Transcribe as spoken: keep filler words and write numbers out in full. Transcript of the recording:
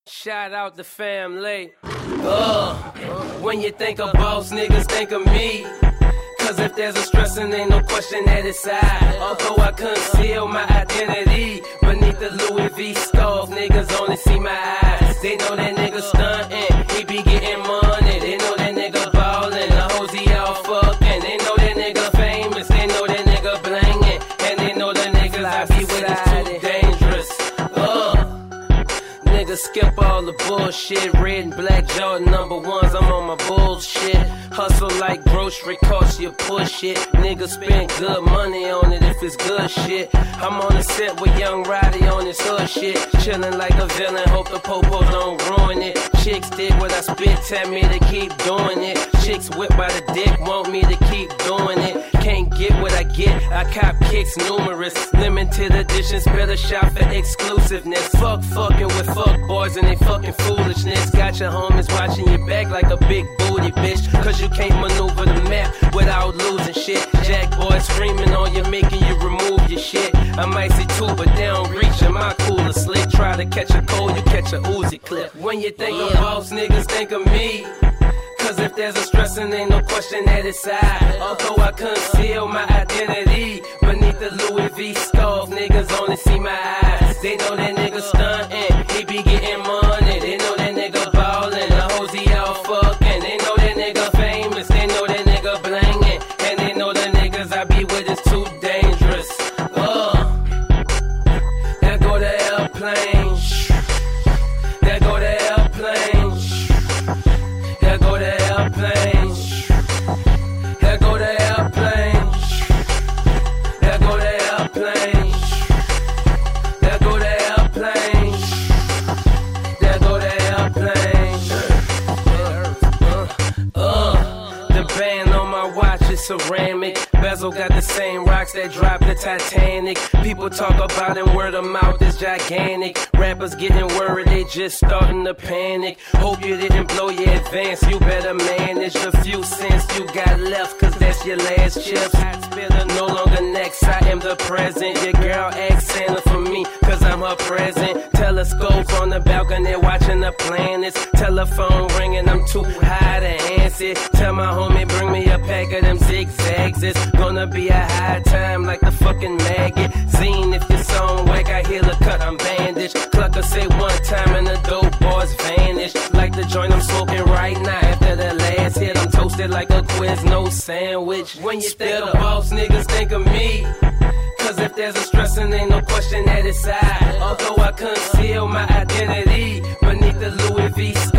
Shout out the family. Uh, when you think of boss, niggas think of me. Cause if there's a stress, and ain't no question that it's I. Although I conceal my identity beneath the Louis V scarf, niggas only see my eyes. They know that nigga stuntin', he be getting money. They know that nigga ballin', the hoes he out fucking. They know that nigga famous, they know that nigga blangin', and they know the niggas I be with is too dangerous. Uh, niggas skip all the bullshit. Red and black Jordan number ones, I'm on my bullshit. Hustle like grocery costs, you push it. Niggas spend good money on it if it's good shit. I'm on the set with Young Roddy on his hood shit. Chillin' like a villain, hope the popos don't ruin it. Chicks dig what I spit, tell me to keep doing it. Chicks whip by the dick, want me to keep doing it. Can't get what I get, I cop kicks numerous. Limited editions, better shop for exclusiveness. Fuck fucking with fuck boys and they fucking foolishness. Got your homies watching your back like a big booty bitch. Cause you can't maneuver the map without losing shit. Jack boys screaming on you, making you remove your shit. I might see two, but they don't reach in my cooler slick. Try to catch a cold, you catch a Uzi clip. When you think of boss, niggas think of me. Cause if there's a stress, and ain't no question that it's I. Although I conceal my identity beneath the Louis V scarf, niggas only see my eyes. They know that nigga stuntin', he be getting money. They know that nigga ballin', the hoes he out fucking. They know that nigga famous, they know that nigga blangin', and they know the niggas I be with is too dangerous. Uh, there go the airplane. There go the airplane. There go the airplane. There go the airplane. There go the airplane. There go the airplane. There go the airplane. Uh, uh, the band on my watch is ceramic. Bezel got the same rocks that dropped the Titanic. People talk about it, word of mouth is gigantic. Rappers getting worried, they just starting to panic. Hope you didn't blow your advance, you better manage the few cents you got left, cause that's your last chips. Hot spiller, no longer next, I am the present. Your girl asks Santa for me, cause I'm her present. Telescope on the balcony watching the planets. Telephone ringing, I'm too high to answer. Tell my homie bring me a pack of them zigzags. It's gonna be a high time like the fucking maggot. Zine, if this song whack, I hear the cut, I'm bandaged. Clucker say one time and the dope boys vanish. Like the joint I'm smoking right now. After the last hit, I'm toasted like a quiz, no sandwich. When you think of boss, niggas think of me. Cause if there's a stress, and ain't no question that it's I. Although I conceal my identity beneath the Louis V